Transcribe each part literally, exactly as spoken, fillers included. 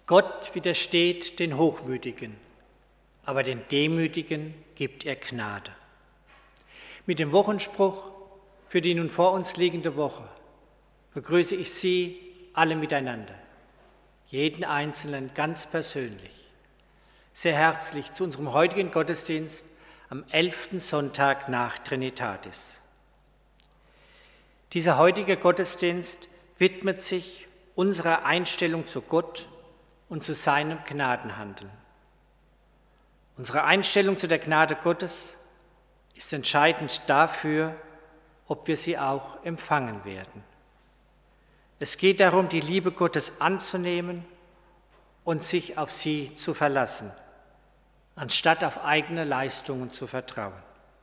Gott widersteht den Hochmütigen, aber den Demütigen gibt er Gnade. Mit dem Wochenspruch für die nun vor uns liegende Woche begrüße ich Sie alle miteinander, jeden Einzelnen ganz persönlich, sehr herzlich zu unserem heutigen Gottesdienst am elften Sonntag nach Trinitatis. Dieser heutige Gottesdienst widmet sich unserer Einstellung zu Gott und zu seinem Gnadenhandeln. Unsere Einstellung zu der Gnade Gottes ist entscheidend dafür, ob wir sie auch empfangen werden. Es geht darum, die Liebe Gottes anzunehmen und sich auf sie zu verlassen, anstatt auf eigene Leistungen zu vertrauen.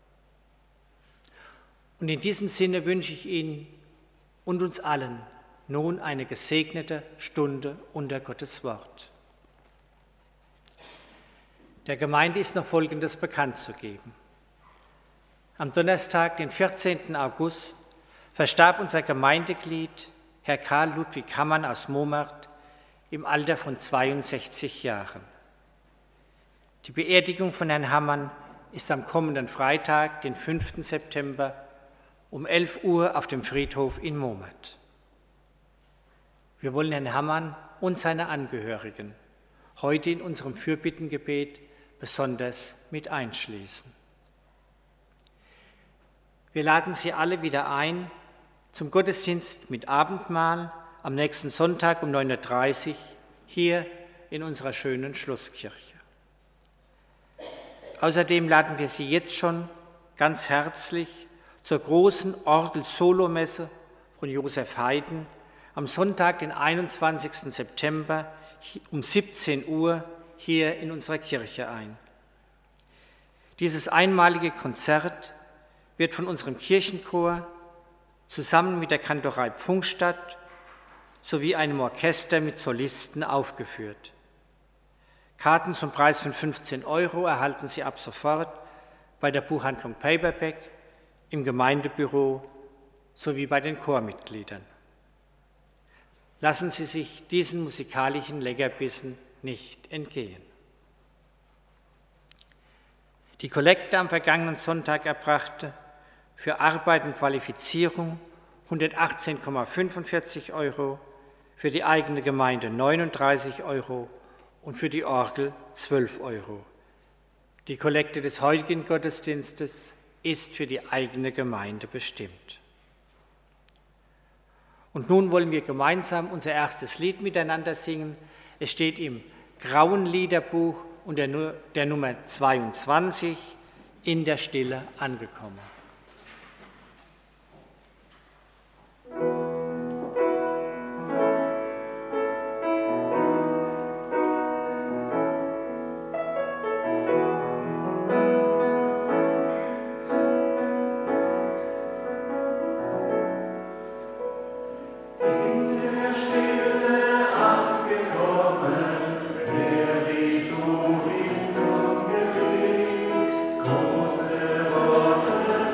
Und in diesem Sinne wünsche ich Ihnen und uns allen nun eine gesegnete Stunde unter Gottes Wort. Der Gemeinde ist noch Folgendes bekannt zu geben. Am Donnerstag, den vierzehnten August, verstarb unser Gemeindeglied, Herr Karl Ludwig Hammann aus Momert, im Alter von zweiundsechzig Jahren. Die Beerdigung von Herrn Hammann ist am kommenden Freitag, den fünften September, um elf Uhr auf dem Friedhof in Momert. Wir wollen Herrn Hammann und seine Angehörigen heute in unserem Fürbittengebet besonders mit einschließen. Wir laden Sie alle wieder ein zum Gottesdienst mit Abendmahl am nächsten Sonntag um neun Uhr dreißig hier in unserer schönen Schlosskirche. Außerdem laden wir Sie jetzt schon ganz herzlich zur großen Orgel-Solomesse von Josef Haydn am Sonntag, den einundzwanzigsten September um siebzehn Uhr hier in unserer Kirche ein. Dieses einmalige Konzert wird von unserem Kirchenchor zusammen mit der Kantorei Pfungstadt sowie einem Orchester mit Solisten aufgeführt. Karten zum Preis von fünfzehn Euro erhalten Sie ab sofort bei der Buchhandlung Paperback, im Gemeindebüro sowie bei den Chormitgliedern. Lassen Sie sich diesen musikalischen Leckerbissen nicht entgehen. Die Kollekte am vergangenen Sonntag erbrachte für Arbeit und Qualifizierung hundertachtzehn Komma fünfundvierzig Euro, für die eigene Gemeinde neununddreißig Euro und für die Orgel zwölf Euro. Die Kollekte des heutigen Gottesdienstes ist für die eigene Gemeinde bestimmt. Und nun wollen wir gemeinsam unser erstes Lied miteinander singen. Es steht im Grauen Liederbuch unter der Nummer zweiundzwanzig, In der Stille angekommen. Große Worte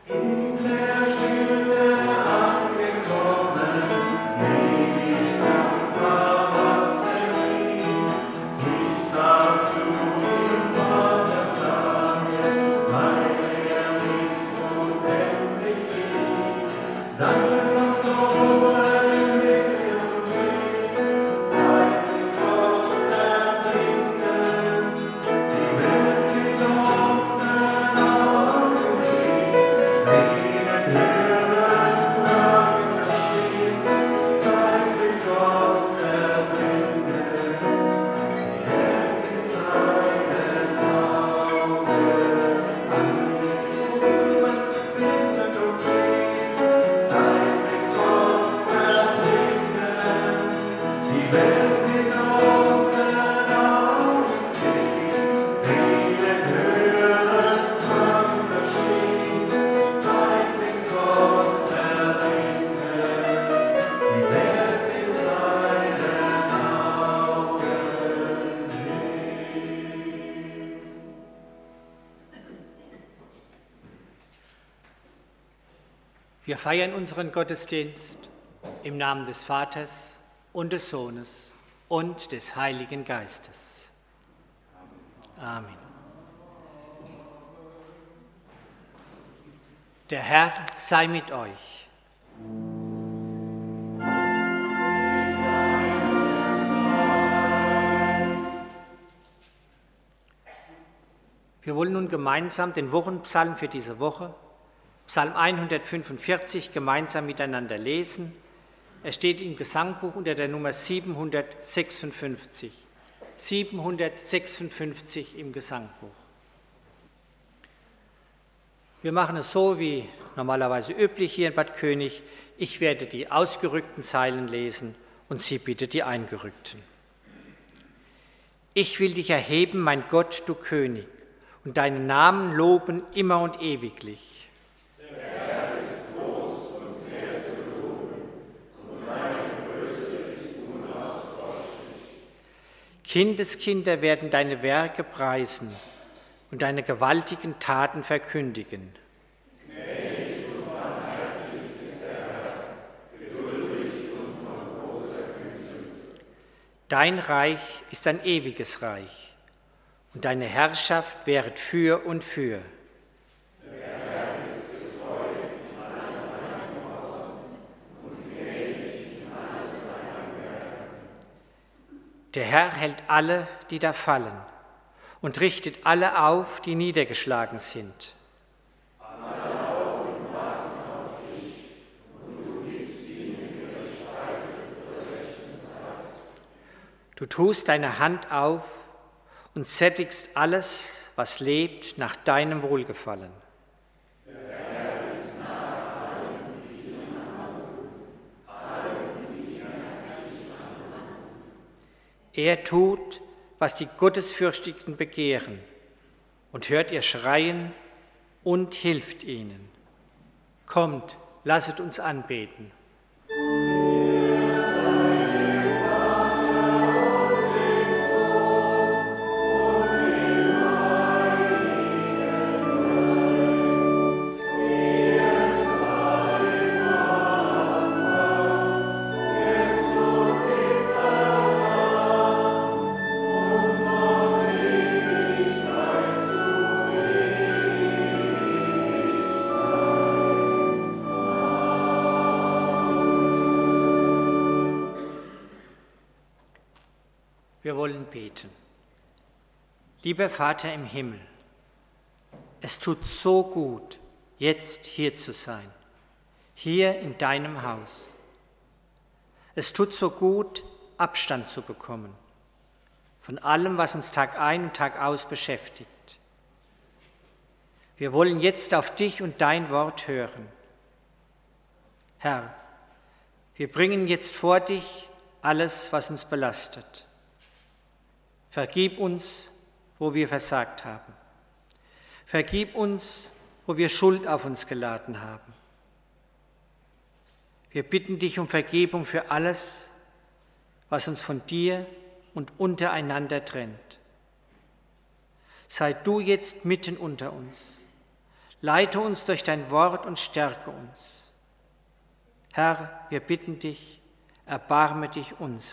Wir feiern unseren Gottesdienst im Namen des Vaters und des Sohnes und des Heiligen Geistes. Amen. Der Herr sei mit euch. Wir wollen nun gemeinsam den Wochenpsalm für diese Woche, Psalm hundertfünfundvierzig, gemeinsam miteinander lesen. Er steht im Gesangbuch unter der Nummer siebenhundertsechsundfünfzig. siebenhundertsechsundfünfzig im Gesangbuch. Wir machen es so wie normalerweise üblich hier in Bad König. Ich werde die ausgerückten Zeilen lesen und Sie bitte die eingerückten. Ich will dich erheben, mein Gott, du König, und deinen Namen loben immer und ewiglich. Kindeskinder werden deine Werke preisen und deine gewaltigen Taten verkündigen. Gnädig und barmherzig ist der Herr, geduldig und von großer Güte. Dein Reich ist ein ewiges Reich, und deine Herrschaft währet für und für. Der Herr ist getreu in allen seinen Worten und gnädig in allen seinen Werken. Der Herr hält alle, die da fallen, und richtet alle auf, die niedergeschlagen sind. Alle Augen warten auf dich, und du gibst ihnen ihre Speise zur rechten Zeit. Du tust deine Hand auf und sättigst alles, was lebt, nach deinem Wohlgefallen. Der Herr ist nahe allen, die ihn anrufen, allen, die ihn herzlich anrufen. Er tut, was die Gottesfürchtigen begehren, und hört ihr Schreien und hilft ihnen. Kommt, lasset uns anbeten. Wir wollen beten. Lieber Vater im Himmel, es tut so gut, jetzt hier zu sein, hier in deinem Haus. Es tut so gut, Abstand zu bekommen von allem, was uns Tag ein und Tag aus beschäftigt. Wir wollen jetzt auf dich und dein Wort hören. Herr, wir bringen jetzt vor dich alles, was uns belastet. Vergib uns, wo wir versagt haben. Vergib uns, wo wir Schuld auf uns geladen haben. Wir bitten dich um Vergebung für alles, was uns von dir und untereinander trennt. Sei du jetzt mitten unter uns. Leite uns durch dein Wort und stärke uns. Herr, wir bitten dich, erbarme dich unser.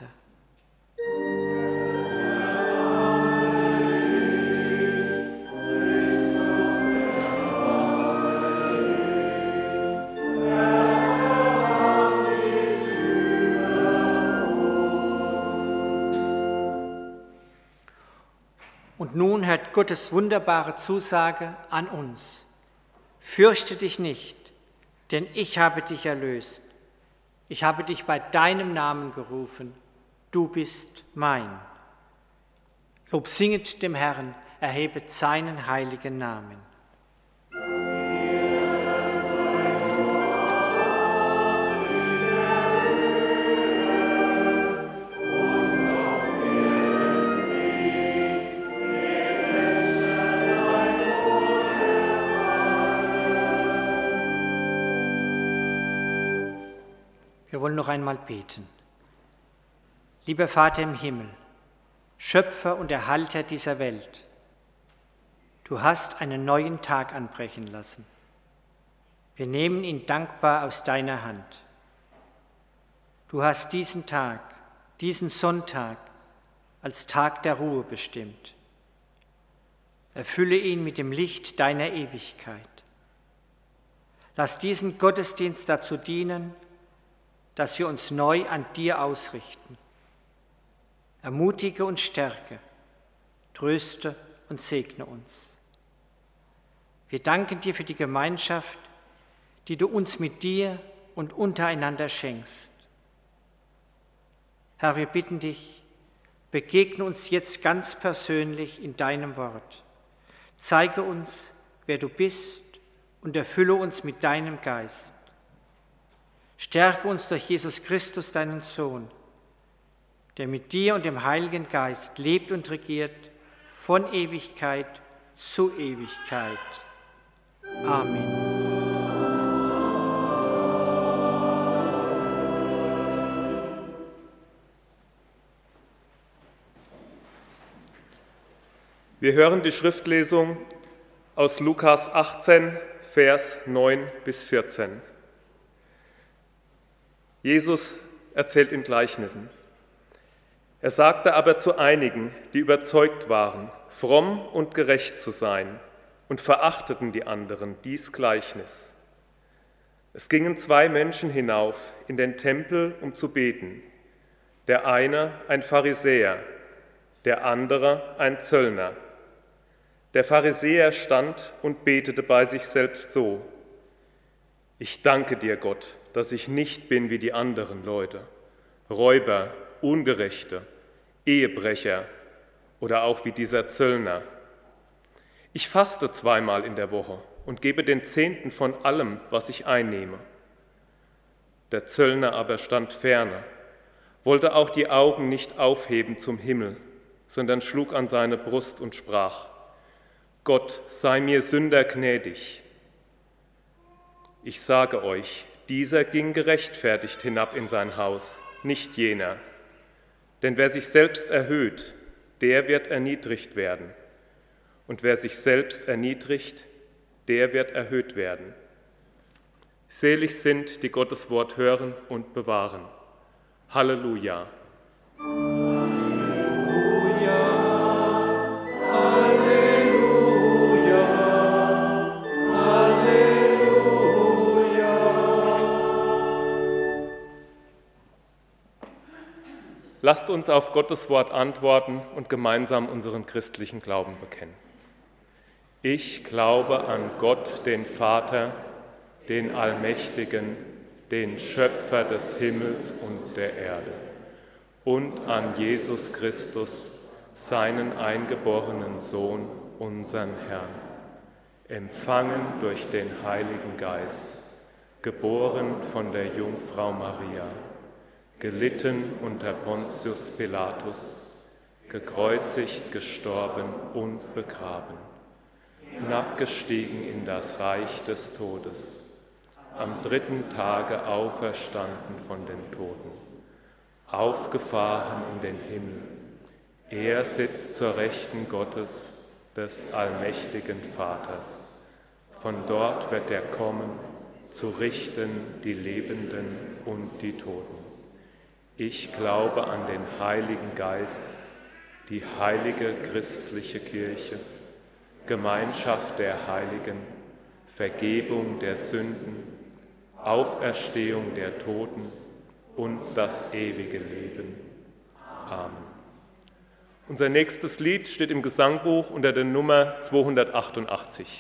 Und nun hört Gottes wunderbare Zusage an uns. Fürchte dich nicht, denn ich habe dich erlöst. Ich habe dich bei deinem Namen gerufen. Du bist mein. Lob singet dem Herrn, erhebet seinen heiligen Namen. Wir wollen noch einmal beten. Lieber Vater im Himmel, Schöpfer und Erhalter dieser Welt, du hast einen neuen Tag anbrechen lassen. Wir nehmen ihn dankbar aus deiner Hand. Du hast diesen Tag, diesen Sonntag als Tag der Ruhe bestimmt. Erfülle ihn mit dem Licht deiner Ewigkeit. Lass diesen Gottesdienst dazu dienen, dass wir uns neu an dir ausrichten. Ermutige und stärke, tröste und segne uns. Wir danken dir für die Gemeinschaft, die du uns mit dir und untereinander schenkst. Herr, wir bitten dich, begegne uns jetzt ganz persönlich in deinem Wort. Zeige uns, wer du bist und erfülle uns mit deinem Geist. Stärke uns durch Jesus Christus, deinen Sohn, der mit dir und dem Heiligen Geist lebt und regiert von Ewigkeit zu Ewigkeit. Amen. Wir hören die Schriftlesung aus Lukas achtzehn, Vers neun bis vierzehn. Jesus erzählt in Gleichnissen. Er sagte aber zu einigen, die überzeugt waren, fromm und gerecht zu sein, und verachteten die anderen dies Gleichnis. Es gingen zwei Menschen hinauf in den Tempel, um zu beten. Der eine ein Pharisäer, der andere ein Zöllner. Der Pharisäer stand und betete bei sich selbst so: Ich danke dir, Gott, dass ich nicht bin wie die anderen Leute, Räuber, Ungerechte, Ehebrecher oder auch wie dieser Zöllner. Ich faste zweimal in der Woche und gebe den Zehnten von allem, was ich einnehme. Der Zöllner aber stand ferne, wollte auch die Augen nicht aufheben zum Himmel, sondern schlug an seine Brust und sprach: Gott, sei mir Sünder gnädig. Ich sage euch, dieser ging gerechtfertigt hinab in sein Haus, nicht jener. Denn wer sich selbst erhöht, der wird erniedrigt werden. Und wer sich selbst erniedrigt, der wird erhöht werden. Selig sind, die Gottes Wort hören und bewahren. Halleluja. Lasst uns auf Gottes Wort antworten und gemeinsam unseren christlichen Glauben bekennen. Ich glaube an Gott, den Vater, den Allmächtigen, den Schöpfer des Himmels und der Erde, und an Jesus Christus, seinen eingeborenen Sohn, unseren Herrn, empfangen durch den Heiligen Geist, geboren von der Jungfrau Maria, gelitten unter Pontius Pilatus, gekreuzigt, gestorben und begraben, hinabgestiegen in das Reich des Todes, am dritten Tage auferstanden von den Toten, aufgefahren in den Himmel. Er sitzt zur Rechten Gottes, des allmächtigen Vaters. Von dort wird er kommen, zu richten die Lebenden und die Toten. Ich glaube an den Heiligen Geist, die heilige christliche Kirche, Gemeinschaft der Heiligen, Vergebung der Sünden, Auferstehung der Toten und das ewige Leben. Amen. Unser nächstes Lied steht im Gesangbuch unter der Nummer zweihundertachtundachtzig.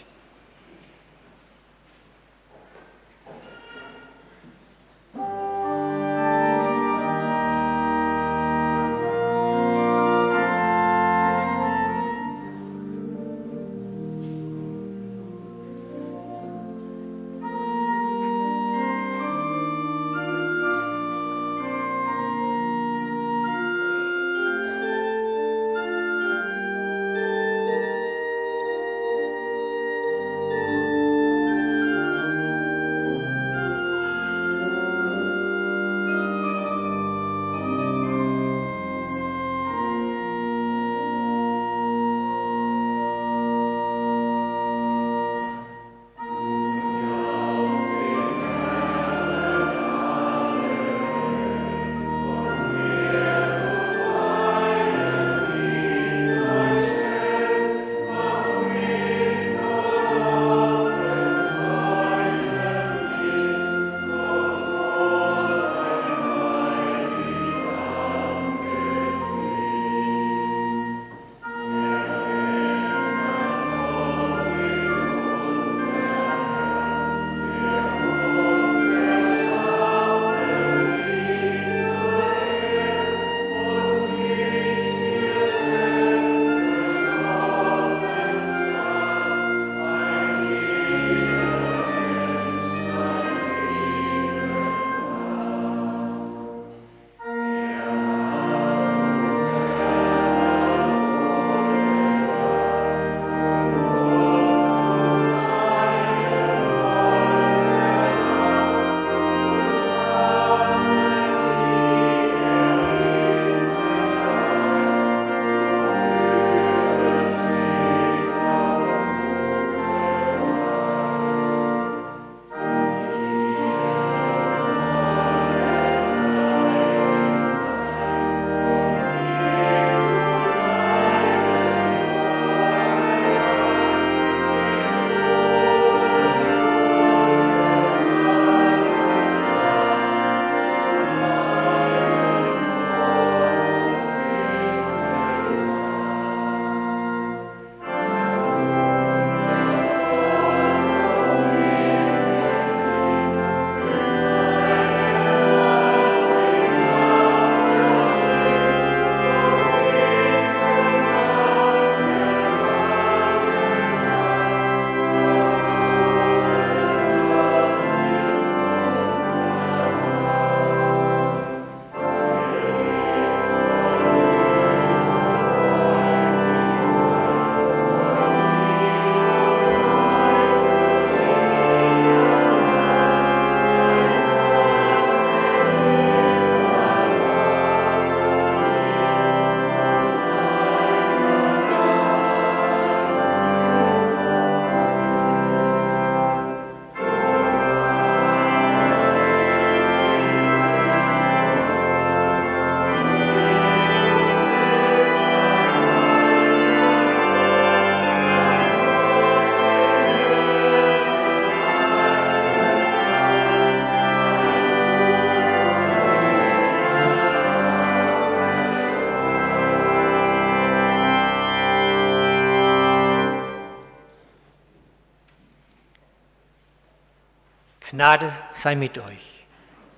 Gnade sei mit euch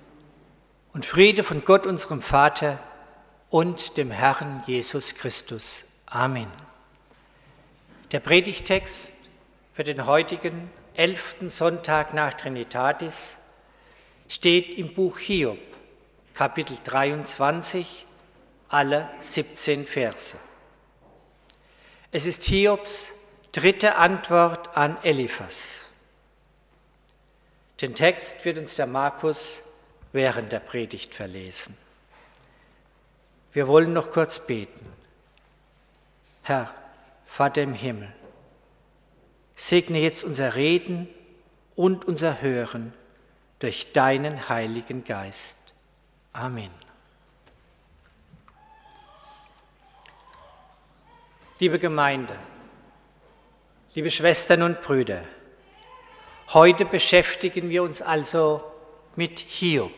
und Friede von Gott, unserem Vater und dem Herrn Jesus Christus. Amen. Der Predigtext für den heutigen elften Sonntag nach Trinitatis steht im Buch Hiob, Kapitel dreiundzwanzig, alle siebzehn Verse. Es ist Hiobs dritte Antwort an Eliphas. Den Text wird uns der Markus während der Predigt verlesen. Wir wollen noch kurz beten. Herr, Vater im Himmel, Segne jetzt unser Reden und unser Hören durch deinen Heiligen Geist. Amen. Liebe Gemeinde, liebe Schwestern und Brüder, heute beschäftigen wir uns also mit Hiob.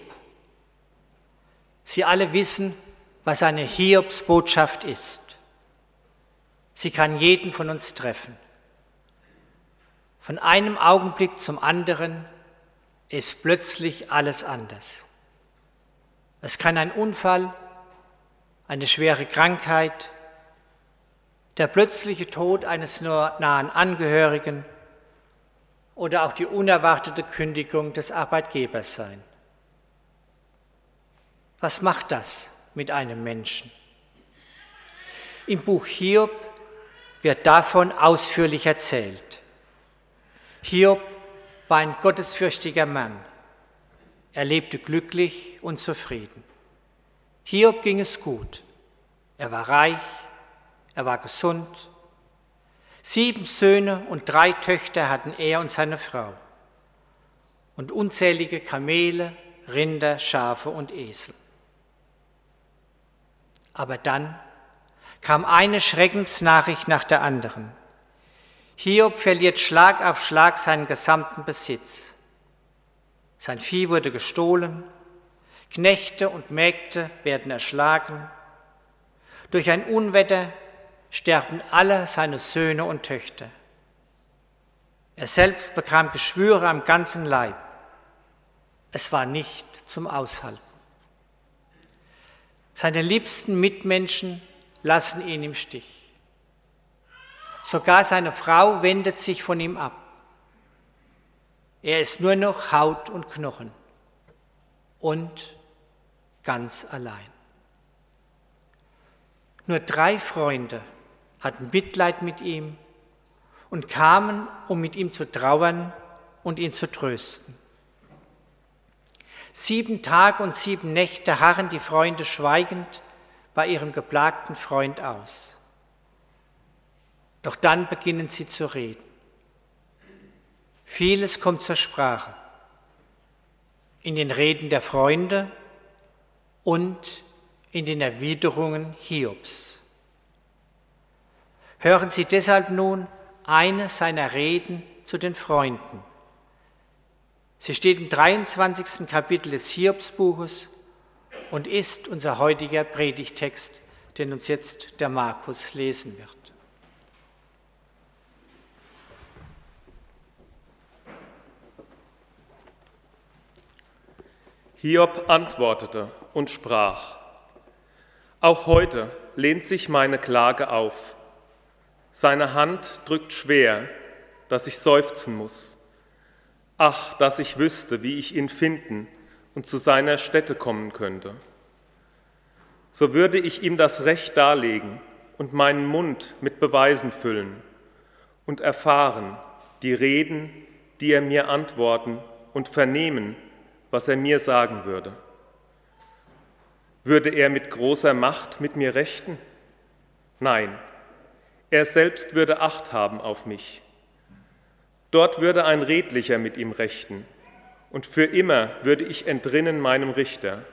Sie alle wissen, was eine Hiobsbotschaft ist. Sie kann jeden von uns treffen. Von einem Augenblick zum anderen ist plötzlich alles anders. Es kann ein Unfall, eine schwere Krankheit, der plötzliche Tod eines nur nahen Angehörigen oder auch die unerwartete Kündigung des Arbeitgebers sein. Was macht das mit einem Menschen? Im Buch Hiob wird davon ausführlich erzählt. Hiob war ein gottesfürchtiger Mann. Er lebte glücklich und zufrieden. Hiob ging es gut. Er war reich, er war gesund. Sieben Söhne und drei Töchter hatten er und seine Frau. Und unzählige Kamele, Rinder, Schafe und Esel. Aber dann kam eine Schreckensnachricht nach der anderen. Hiob verliert Schlag auf Schlag seinen gesamten Besitz. Sein Vieh wurde gestohlen, Knechte und Mägde werden erschlagen. Durch ein Unwetter sterben alle seine Söhne und Töchter. Er selbst bekam Geschwüre am ganzen Leib. Es war nicht zum Aushalten. Seine liebsten Mitmenschen lassen ihn im Stich. Sogar seine Frau wendet sich von ihm ab. Er ist nur noch Haut und Knochen und ganz allein. Nur drei Freunde hatten Mitleid mit ihm und kamen, um mit ihm zu trauern und ihn zu trösten. Sieben Tage und sieben Nächte harren die Freunde schweigend bei ihrem geplagten Freund aus. Doch dann beginnen sie zu reden. Vieles kommt zur Sprache in den Reden der Freunde und in den Erwiderungen Hiobs. Hören Sie deshalb nun eine seiner Reden zu den Freunden. Sie steht im dreiundzwanzigsten Kapitel des Hiobsbuches und ist unser heutiger Predigttext, den uns jetzt der Markus lesen wird. Hiob antwortete und sprach: Auch heute lehnt sich meine Klage auf. Seine Hand drückt schwer, dass ich seufzen muss. Ach, dass ich wüsste, wie ich ihn finden und zu seiner Stätte kommen könnte. So würde ich ihm das Recht darlegen und meinen Mund mit Beweisen füllen und erfahren die Reden, die er mir antworten, und vernehmen, was er mir sagen würde. Würde er mit großer Macht mit mir rechten? Nein, er selbst würde Acht haben auf mich. Dort würde ein Redlicher mit ihm rechten, und für immer würde ich entrinnen meinem Richter.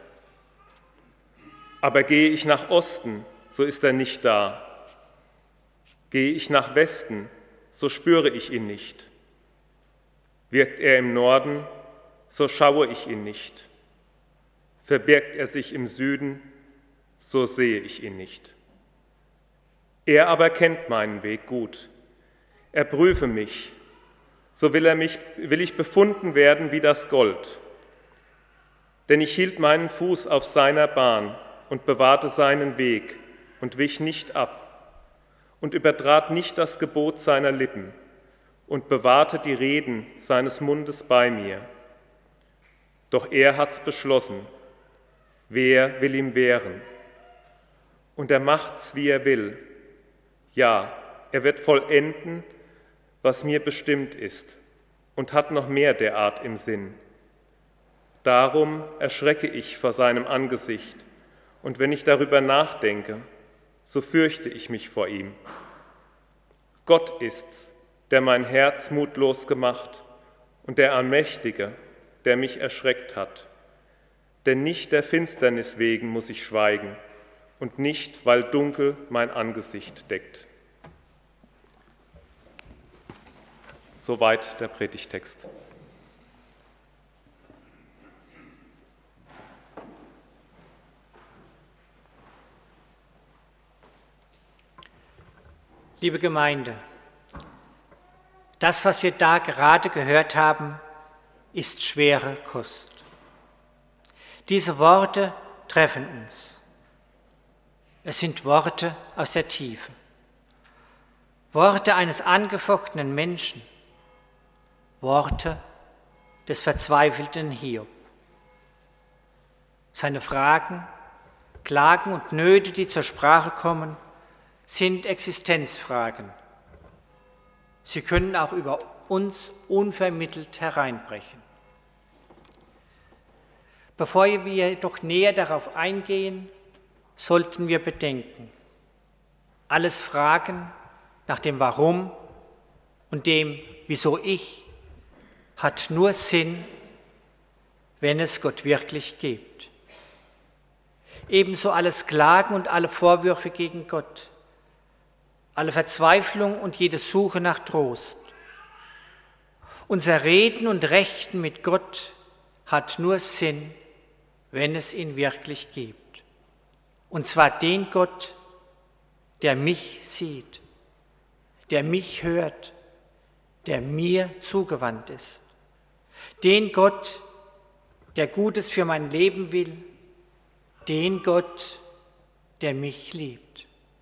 Aber gehe ich nach Osten, so ist er nicht da. Gehe ich nach Westen, so spüre ich ihn nicht. Wirkt er im Norden, so schaue ich ihn nicht. Verbirgt er sich im Süden, so sehe ich ihn nicht. Er aber kennt meinen Weg gut. Er prüfe mich, so will, er mich, will ich befunden werden wie das Gold. Denn ich hielt meinen Fuß auf seiner Bahn und bewahrte seinen Weg und wich nicht ab und übertrat nicht das Gebot seiner Lippen und bewahrte die Reden seines Mundes bei mir. Doch er hat's beschlossen, wer will ihm wehren? Und er macht's, wie er will. Ja, er wird vollenden, was mir bestimmt ist, und hat noch mehr derart im Sinn. Darum erschrecke ich vor seinem Angesicht, und wenn ich darüber nachdenke, so fürchte ich mich vor ihm. Gott ist's, der mein Herz mutlos gemacht, und der Allmächtige, der mich erschreckt hat. Denn nicht der Finsternis wegen muss ich schweigen und nicht, weil Dunkel mein Angesicht deckt. Soweit der Predigttext. Liebe Gemeinde, das, was wir da gerade gehört haben, ist schwere Kost. Diese Worte treffen uns. Es sind Worte aus der Tiefe. Worte eines angefochtenen Menschen. Worte des verzweifelten Hiob. Seine Fragen, Klagen und Nöte, die zur Sprache kommen, sind Existenzfragen. Sie können auch über uns unvermittelt hereinbrechen. Bevor wir jedoch näher darauf eingehen, sollten wir bedenken, alles Fragen nach dem Warum und dem Wieso ich hat nur Sinn, wenn es Gott wirklich gibt. Ebenso alles Klagen und alle Vorwürfe gegen Gott, alle Verzweiflung und jede Suche nach Trost. Unser Reden und Rechten mit Gott hat nur Sinn, wenn es ihn wirklich gibt. Und zwar den Gott, der mich sieht, der mich hört, der mir zugewandt ist. Den Gott, der Gutes für mein Leben will, den Gott, der mich liebt.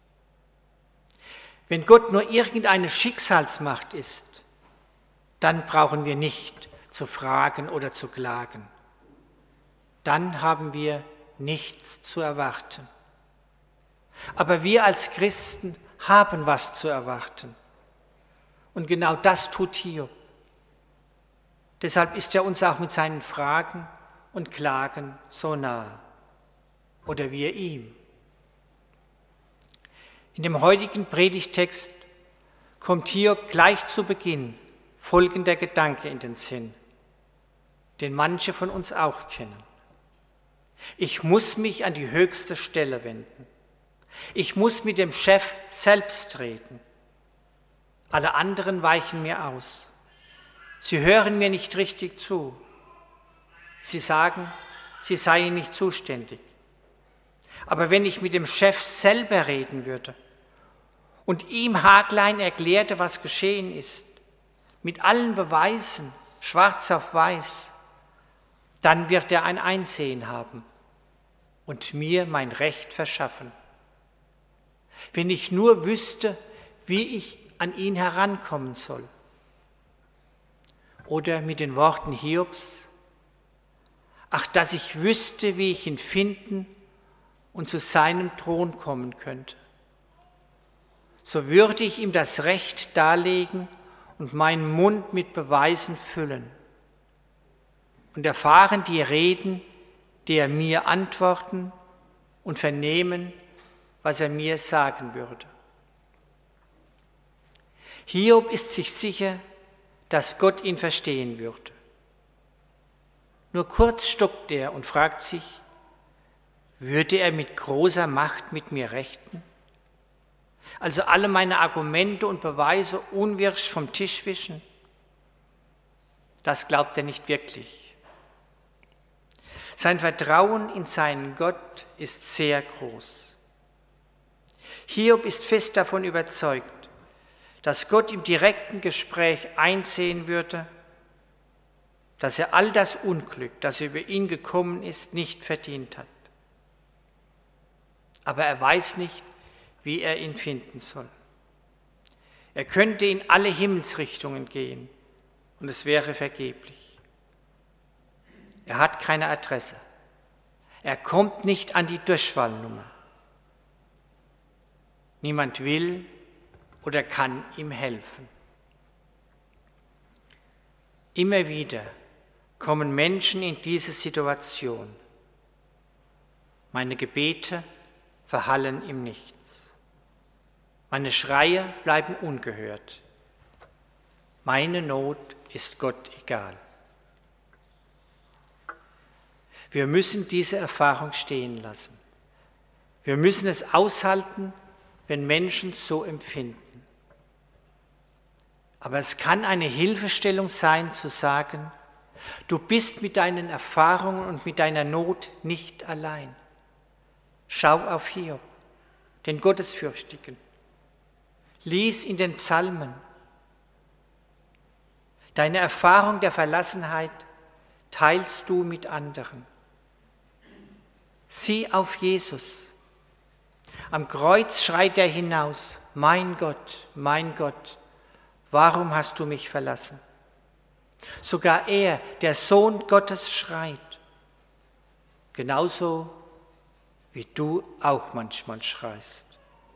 Wenn Gott nur irgendeine Schicksalsmacht ist, dann brauchen wir nicht zu fragen oder zu klagen. Dann haben wir nichts zu erwarten. Aber wir als Christen haben was zu erwarten. Und genau das tut Hiob. Deshalb ist er uns auch mit seinen Fragen und Klagen so nah. Oder wir ihm. In dem heutigen Predigttext kommt Hiob gleich zu Beginn folgender Gedanke in den Sinn, den manche von uns auch kennen. Ich muss mich an die höchste Stelle wenden. Ich muss mit dem Chef selbst reden. Alle anderen weichen mir aus. Sie hören mir nicht richtig zu. Sie sagen, sie seien nicht zuständig. Aber wenn ich mit dem Chef selber reden würde und ihm haarklein erklärte, was geschehen ist, mit allen Beweisen, schwarz auf weiß, dann wird er ein Einsehen haben und mir mein Recht verschaffen. Wenn ich nur wüsste, wie ich an ihn herankommen soll. Oder mit den Worten Hiobs, ach, dass ich wüsste, wie ich ihn finden und zu seinem Thron kommen könnte. So würde ich ihm das Recht darlegen und meinen Mund mit Beweisen füllen und erfahren die Reden, die er mir antworten und vernehmen, was er mir sagen würde. Hiob ist sich sicher, dass Gott ihn verstehen würde. Nur kurz stockt er und fragt sich, würde er mit großer Macht mit mir rechten? Also alle meine Argumente und Beweise unwirsch vom Tisch wischen? Das glaubt er nicht wirklich. Sein Vertrauen in seinen Gott ist sehr groß. Hiob ist fest davon überzeugt, dass Gott im direkten Gespräch einsehen würde, dass er all das Unglück, das über ihn gekommen ist, nicht verdient hat. Aber er weiß nicht, wie er ihn finden soll. Er könnte in alle Himmelsrichtungen gehen und es wäre vergeblich. Er hat keine Adresse. Er kommt nicht an die Durchwahlnummer. Niemand will oder kann ihm helfen. Immer wieder kommen Menschen in diese Situation. Meine Gebete verhallen im Nichts. Meine Schreie bleiben ungehört. Meine Not ist Gott egal. Wir müssen diese Erfahrung stehen lassen. Wir müssen es aushalten, wenn Menschen so empfinden. Aber es kann eine Hilfestellung sein, zu sagen, du bist mit deinen Erfahrungen und mit deiner Not nicht allein. Schau auf Hiob, den Gottesfürchtigen. Lies in den Psalmen. Deine Erfahrung der Verlassenheit teilst du mit anderen. Sieh auf Jesus. Am Kreuz schreit er hinaus, mein Gott, mein Gott, warum hast du mich verlassen? Sogar er, der Sohn Gottes, schreit, genauso wie du auch manchmal schreist.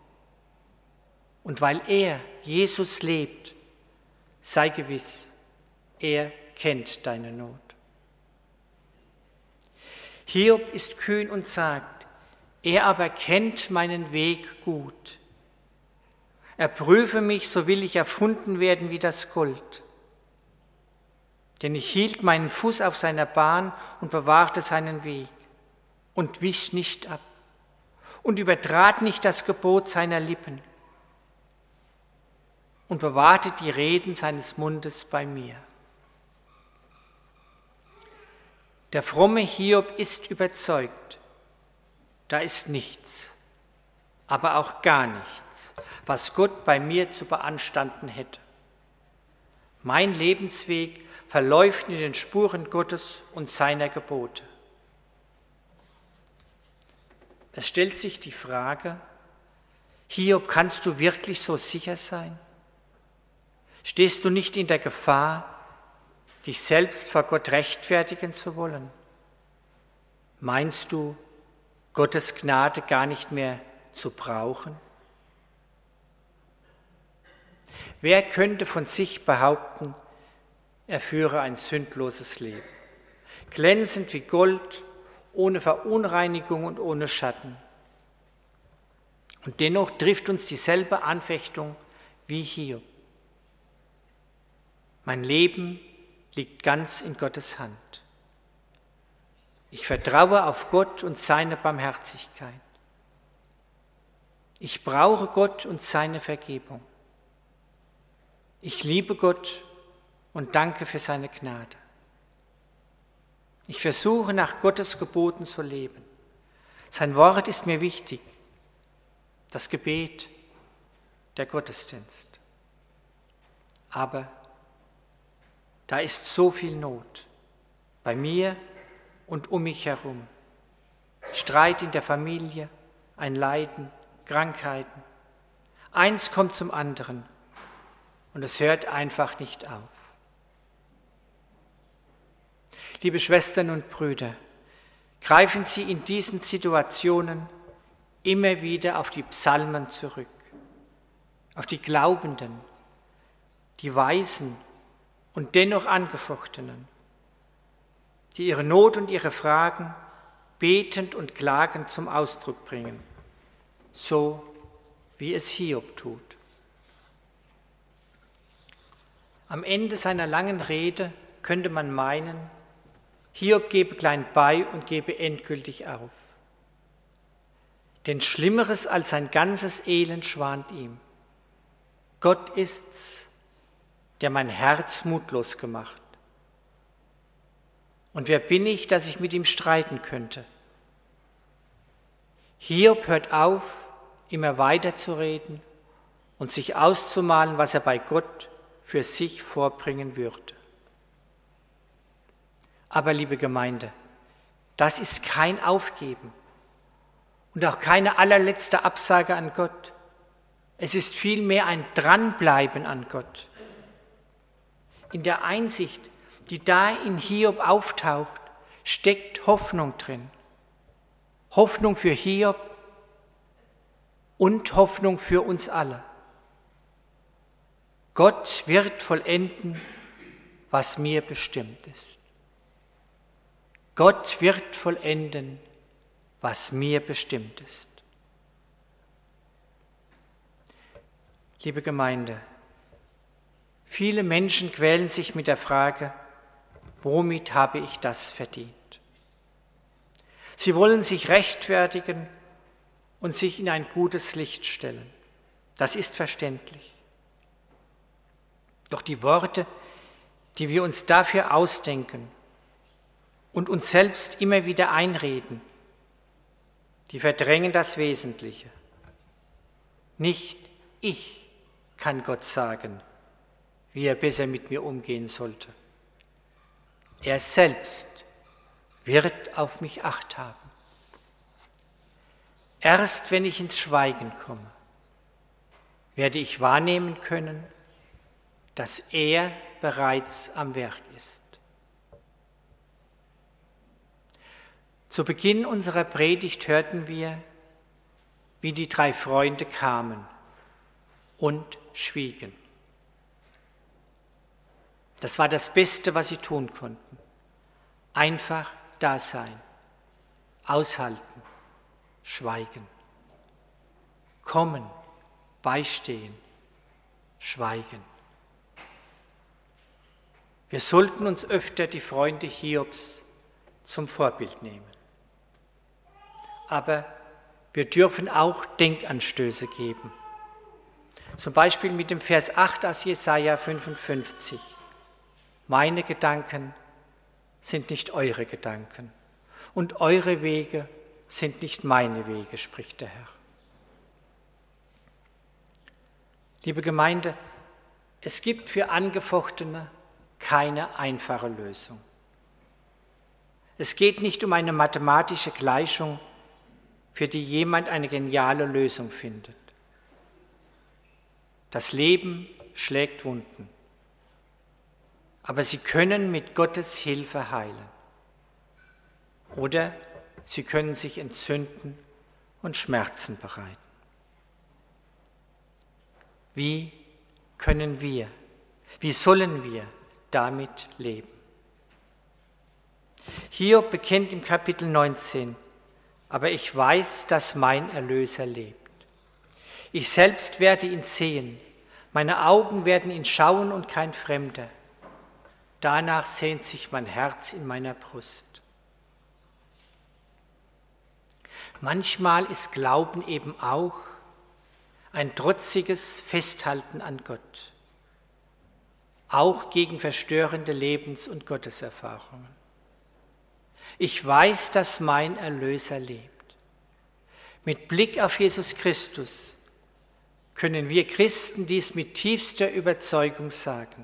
Und weil er, Jesus, lebt, sei gewiss, er kennt deine Not. Hiob ist kühn und sagt, er aber kennt meinen Weg gut. Er prüfe mich, so will ich erfunden werden wie das Gold. Denn ich hielt meinen Fuß auf seiner Bahn und bewahrte seinen Weg und wich nicht ab und übertrat nicht das Gebot seiner Lippen und bewahrte die Reden seines Mundes bei mir. Der fromme Hiob ist überzeugt, da ist nichts, aber auch gar nichts, was Gott bei mir zu beanstanden hätte. Mein Lebensweg verläuft in den Spuren Gottes und seiner Gebote. Es stellt sich die Frage, Hiob, kannst du wirklich so sicher sein? Stehst du nicht in der Gefahr, dich selbst vor Gott rechtfertigen zu wollen? Meinst du, Gottes Gnade gar nicht mehr zu brauchen? Wer könnte von sich behaupten, er führe ein sündloses Leben, glänzend wie Gold, ohne Verunreinigung und ohne Schatten? Und dennoch trifft uns dieselbe Anfechtung wie Hiob. Mein Leben liegt ganz in Gottes Hand. Ich vertraue auf Gott und seine Barmherzigkeit. Ich brauche Gott und seine Vergebung. Ich liebe Gott und danke für seine Gnade. Ich versuche, nach Gottes Geboten zu leben. Sein Wort ist mir wichtig, das Gebet, der Gottesdienst. Aber da ist so viel Not bei mir und um mich herum. Streit in der Familie, ein Leiden, Krankheiten. Eins kommt zum anderen und es hört einfach nicht auf. Liebe Schwestern und Brüder, greifen Sie in diesen Situationen immer wieder auf die Psalmen zurück, auf die Glaubenden, die Weisen und dennoch Angefochtenen, die ihre Not und ihre Fragen betend und klagend zum Ausdruck bringen, so wie es Hiob tut. Am Ende seiner langen Rede könnte man meinen, Hiob gebe klein bei und gebe endgültig auf. Denn Schlimmeres als sein ganzes Elend schwant ihm. Gott ist's, der mein Herz mutlos gemacht. Und wer bin ich, dass ich mit ihm streiten könnte? Hiob hört auf, immer weiter zu reden und sich auszumalen, was er bei Gott für sich vorbringen würde. Aber, liebe Gemeinde, das ist kein Aufgeben und auch keine allerletzte Absage an Gott. Es ist vielmehr ein Dranbleiben an Gott. In der Einsicht, die da in Hiob auftaucht, steckt Hoffnung drin. Hoffnung für Hiob und Hoffnung für uns alle. Gott wird vollenden, was mir bestimmt ist. Gott wird vollenden, was mir bestimmt ist. Liebe Gemeinde, Viele Menschen quälen sich mit der Frage, womit habe ich das verdient? Sie wollen sich rechtfertigen und sich in ein gutes Licht stellen. Das ist verständlich. Doch die Worte, die wir uns dafür ausdenken und uns selbst immer wieder einreden, die verdrängen das Wesentliche. Nicht ich kann Gott sagen, wie er besser mit mir umgehen sollte. Er selbst wird auf mich Acht haben. Erst wenn ich ins Schweigen komme, werde ich wahrnehmen können, dass er bereits am Werk ist. Zu Beginn unserer Predigt hörten wir, wie die drei Freunde kamen und schwiegen. Das war das Beste, was sie tun konnten. Einfach da sein, aushalten, schweigen. Kommen, beistehen, schweigen. Wir sollten uns öfter die Freunde Hiobs zum Vorbild nehmen. Aber wir dürfen auch Denkanstöße geben. Zum Beispiel mit dem Vers acht aus Jesaja fünfundfünfzig. Meine Gedanken sind nicht eure Gedanken und eure Wege sind nicht meine Wege, spricht der Herr. Liebe Gemeinde, es gibt für Angefochtene keine einfache Lösung. Es geht nicht um eine mathematische Gleichung, für die jemand eine geniale Lösung findet. Das Leben schlägt Wunden, aber sie können mit Gottes Hilfe heilen. Oder sie können sich entzünden und Schmerzen bereiten. Wie können wir, wie sollen wir damit leben? Hiob bekennt im Kapitel neunzehn, aber ich weiß, dass mein Erlöser lebt. Ich selbst werde ihn sehen, meine Augen werden ihn schauen und kein Fremder. Danach sehnt sich mein Herz in meiner Brust. Manchmal ist Glauben eben auch ein trotziges Festhalten an Gott, auch gegen verstörende Lebens- und Gotteserfahrungen. Ich weiß, dass mein Erlöser lebt. Mit Blick auf Jesus Christus können wir Christen dies mit tiefster Überzeugung sagen.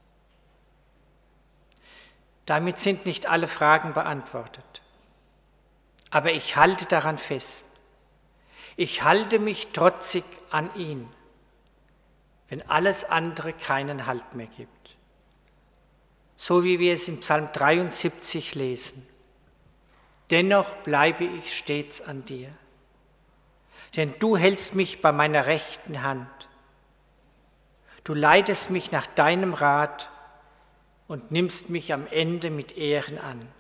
Damit sind nicht alle Fragen beantwortet. Aber ich halte daran fest. Ich halte mich trotzig an ihn, wenn alles andere keinen Halt mehr gibt. So wie wir es im Psalm dreiundsiebzig lesen. Dennoch bleibe ich stets an dir, denn du hältst mich bei meiner rechten Hand. Du leitest mich nach deinem Rat und nimmst mich am Ende mit Ehren an.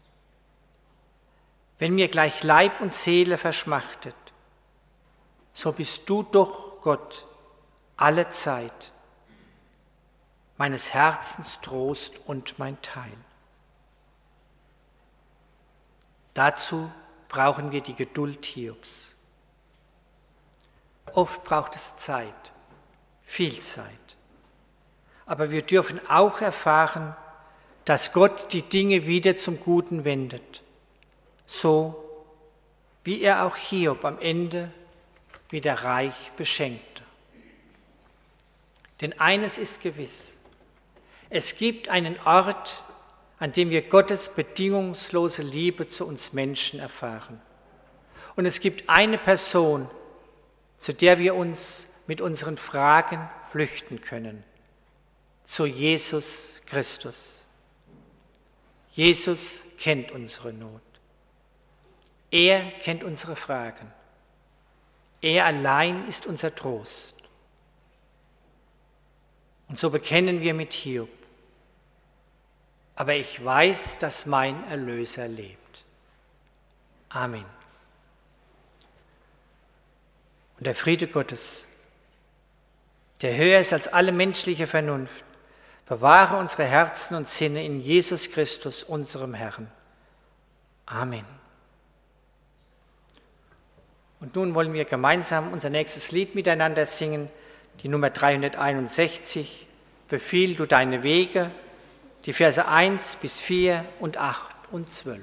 Wenn mir gleich Leib und Seele verschmachtet, so bist du doch, Gott, alle Zeit, meines Herzens Trost und mein Teil. Dazu brauchen wir die Geduld Hiobs. Oft braucht es Zeit, viel Zeit. Aber wir dürfen auch erfahren, dass Gott die Dinge wieder zum Guten wendet, so wie er auch Hiob am Ende wieder reich beschenkte. Denn eines ist gewiss, es gibt einen Ort, an dem wir Gottes bedingungslose Liebe zu uns Menschen erfahren. Und es gibt eine Person, zu der wir uns mit unseren Fragen flüchten können, zu Jesus Christus. Jesus kennt unsere Not. Er kennt unsere Fragen. Er allein ist unser Trost. Und so bekennen wir mit Hiob: Aber ich weiß, dass mein Erlöser lebt. Amen. Und der Friede Gottes, der höher ist als alle menschliche Vernunft, Bewahre unsere Herzen und Sinne in Jesus Christus, unserem Herrn. Amen. Und nun wollen wir gemeinsam unser nächstes Lied miteinander singen, die Nummer dreihunderteinundsechzig, Befiehl du deine Wege, die Verse eins bis vier und acht und zwölf.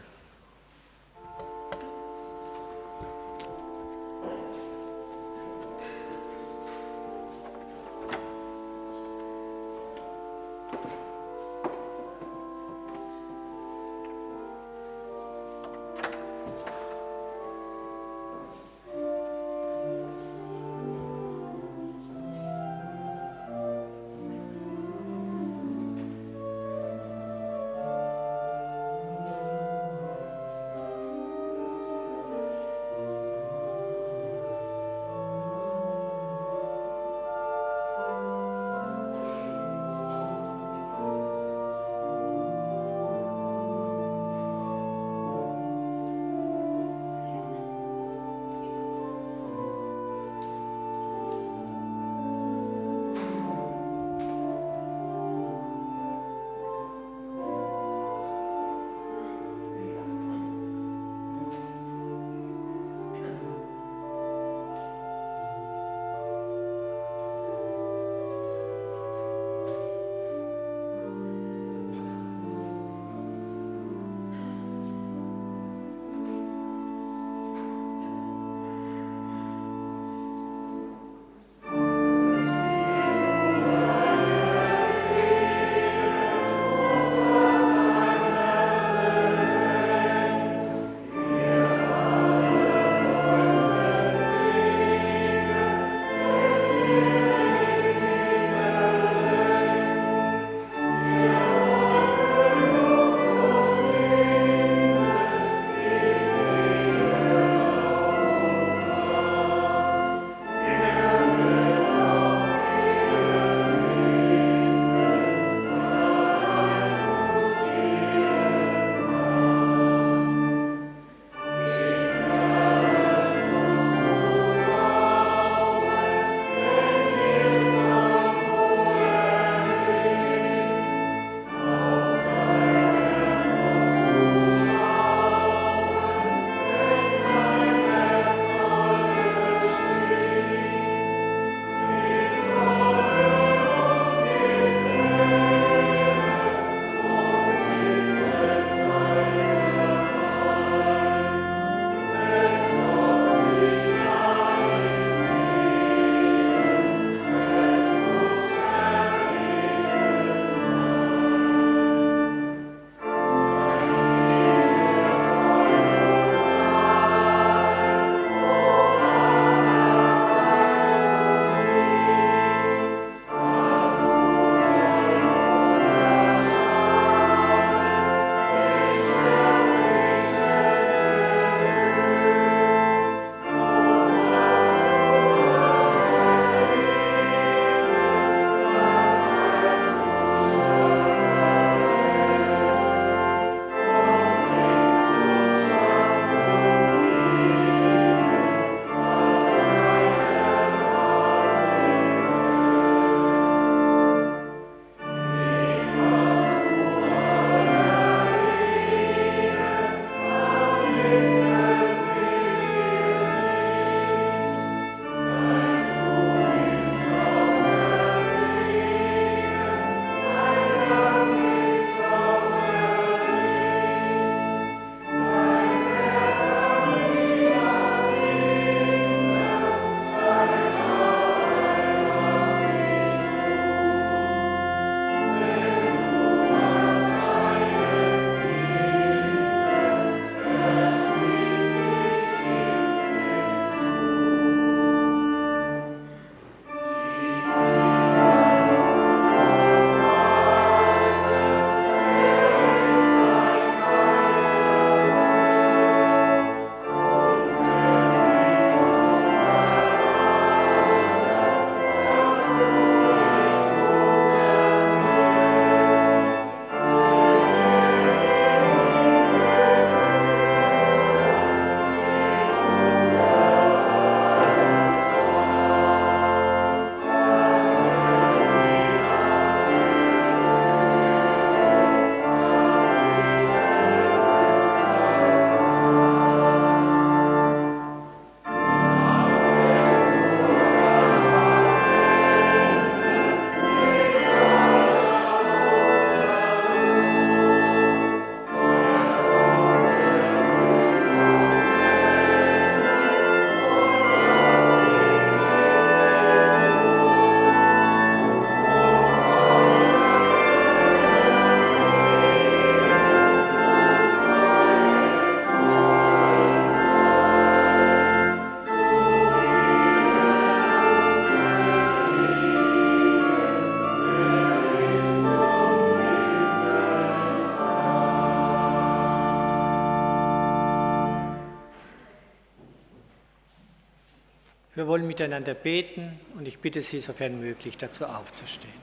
Wir wollen miteinander beten und ich bitte Sie, sofern möglich, dazu aufzustehen.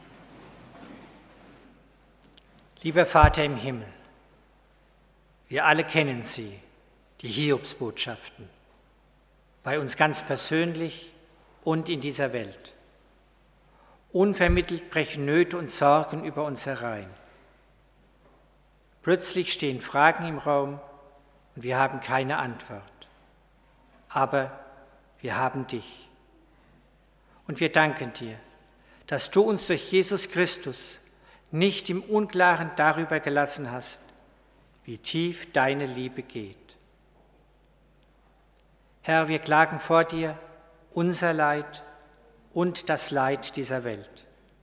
Lieber Vater im Himmel, wir alle kennen Sie, die Hiobsbotschaften, bei uns ganz persönlich und in dieser Welt. Unvermittelt brechen Nöte und Sorgen über uns herein. Plötzlich stehen Fragen im Raum und wir haben keine Antwort. Aber wir haben dich. Und wir danken dir, dass du uns durch Jesus Christus nicht im Unklaren darüber gelassen hast, wie tief deine Liebe geht. Herr, wir klagen vor dir unser Leid und das Leid dieser Welt.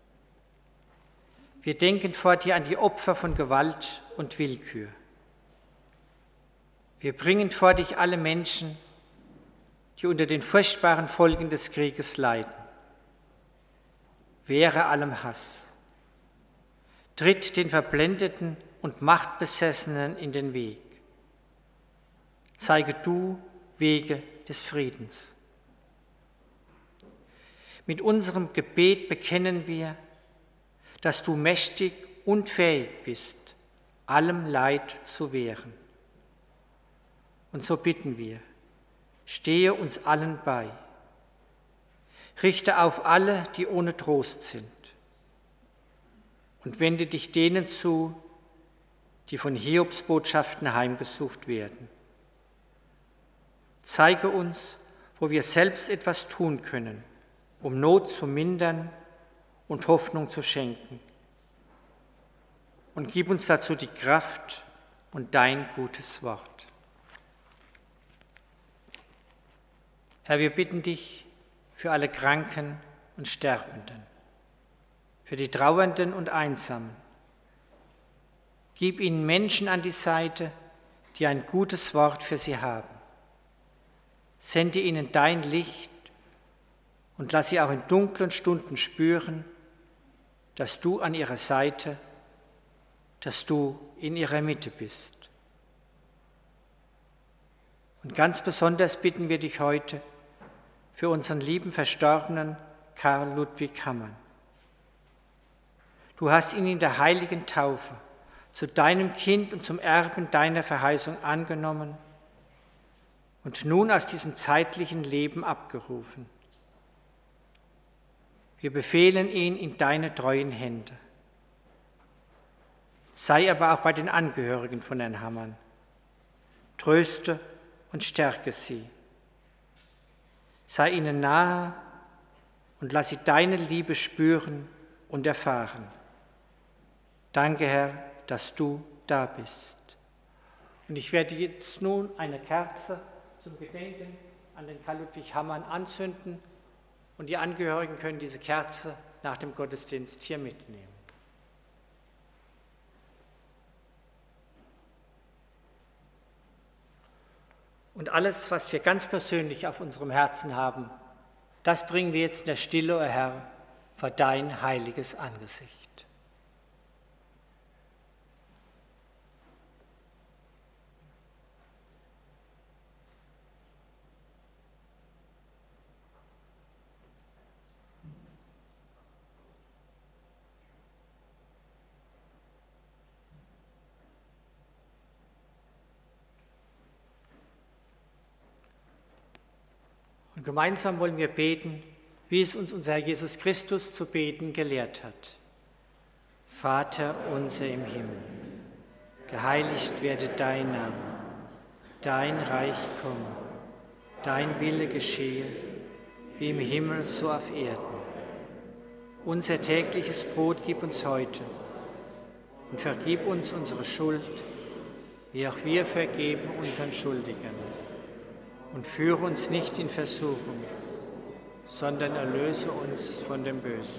Wir denken vor dir an die Opfer von Gewalt und Willkür. Wir bringen vor dich alle Menschen, die unter den furchtbaren Folgen des Krieges leiden. Wehre allem Hass. Tritt den Verblendeten und Machtbesessenen in den Weg. Zeige du Wege des Friedens. Mit unserem Gebet bekennen wir, dass du mächtig und fähig bist, allem Leid zu wehren. Und so bitten wir, stehe uns allen bei. Richte auf alle, die ohne Trost sind. Und wende dich denen zu, die von Hiobsbotschaften heimgesucht werden. Zeige uns, wo wir selbst etwas tun können, um Not zu mindern und Hoffnung zu schenken. Und gib uns dazu die Kraft und dein gutes Wort. Herr, wir bitten dich für alle Kranken und Sterbenden, für die Trauernden und Einsamen. Gib ihnen Menschen an die Seite, die ein gutes Wort für sie haben. Sende ihnen dein Licht und lass sie auch in dunklen Stunden spüren, dass du an ihrer Seite, dass du in ihrer Mitte bist. Und ganz besonders bitten wir dich heute für unseren lieben Verstorbenen Karl Ludwig Hammann. Du hast ihn in der heiligen Taufe zu deinem Kind und zum Erben deiner Verheißung angenommen und nun aus diesem zeitlichen Leben abgerufen. Wir befehlen ihn in deine treuen Hände. Sei aber auch bei den Angehörigen von Herrn Hammann. Tröste und stärke sie. Sei ihnen nahe und lass sie deine Liebe spüren und erfahren. Danke, Herr, dass du da bist. Und ich werde jetzt nun eine Kerze zum Gedenken an den Karl Ludwig Hammann anzünden und die Angehörigen können diese Kerze nach dem Gottesdienst hier mitnehmen. Und alles, was wir ganz persönlich auf unserem Herzen haben, das bringen wir jetzt in der Stille, o Herr, vor dein heiliges Angesicht. Und gemeinsam wollen wir beten, wie es uns unser Herr Jesus Christus zu beten gelehrt hat. Vater unser im Himmel, geheiligt werde dein Name, dein Reich komme, dein Wille geschehe, wie im Himmel so auf Erden. Unser tägliches Brot gib uns heute und vergib uns unsere Schuld, wie auch wir vergeben unseren Schuldigern. Und führe uns nicht in Versuchung, sondern erlöse uns von dem Bösen.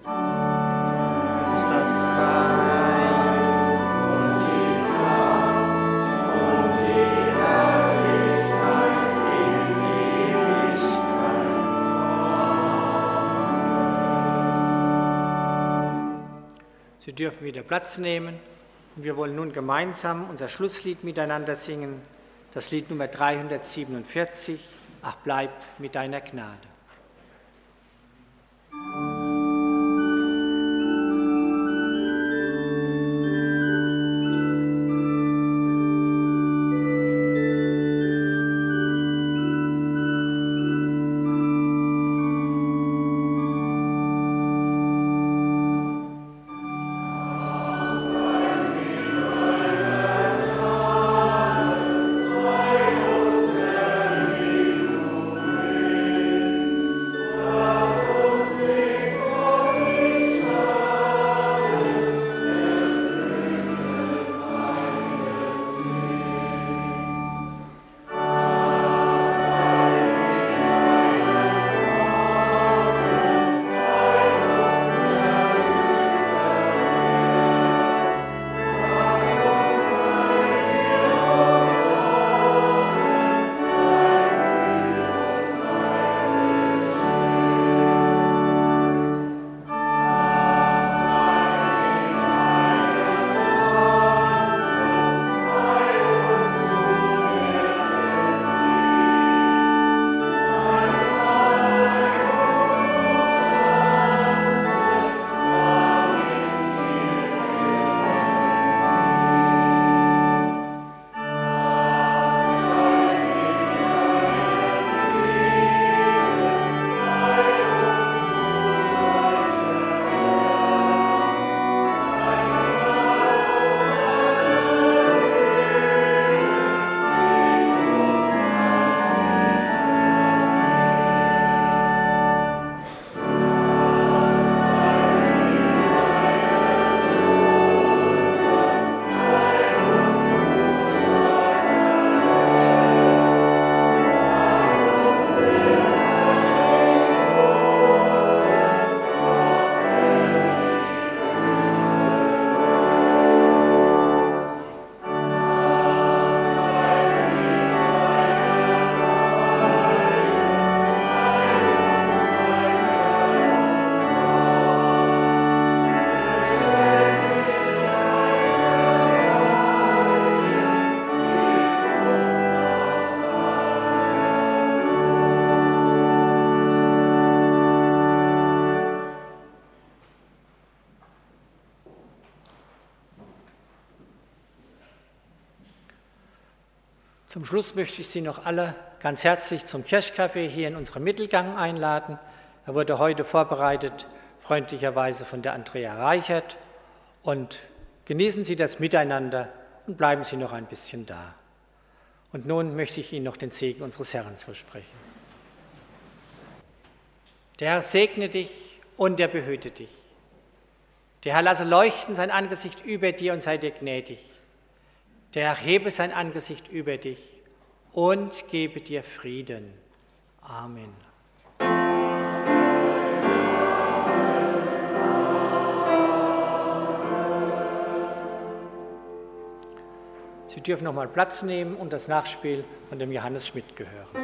Das Reich und die Kraft und die Herrlichkeit in Ewigkeit. Sie dürfen wieder Platz nehmen und wir wollen nun gemeinsam unser Schlusslied miteinander singen. Das Lied Nummer dreihundertsiebenundvierzig, Ach bleib mit deiner Gnade. Zum Schluss möchte ich Sie noch alle ganz herzlich zum Kirchcafé hier in unserem Mittelgang einladen. Er wurde heute vorbereitet, freundlicherweise von der Andrea Reichert. Und genießen Sie das Miteinander und bleiben Sie noch ein bisschen da. Und nun möchte ich Ihnen noch den Segen unseres Herrn zusprechen. Der Herr segne dich und er behüte dich. Der Herr lasse leuchten sein Angesicht über dir und sei dir gnädig. Der Herr hebe sein Angesicht über dich und gebe dir Frieden. Amen. Sie dürfen noch mal Platz nehmen und das Nachspiel von dem Johannes Schmidt gehören.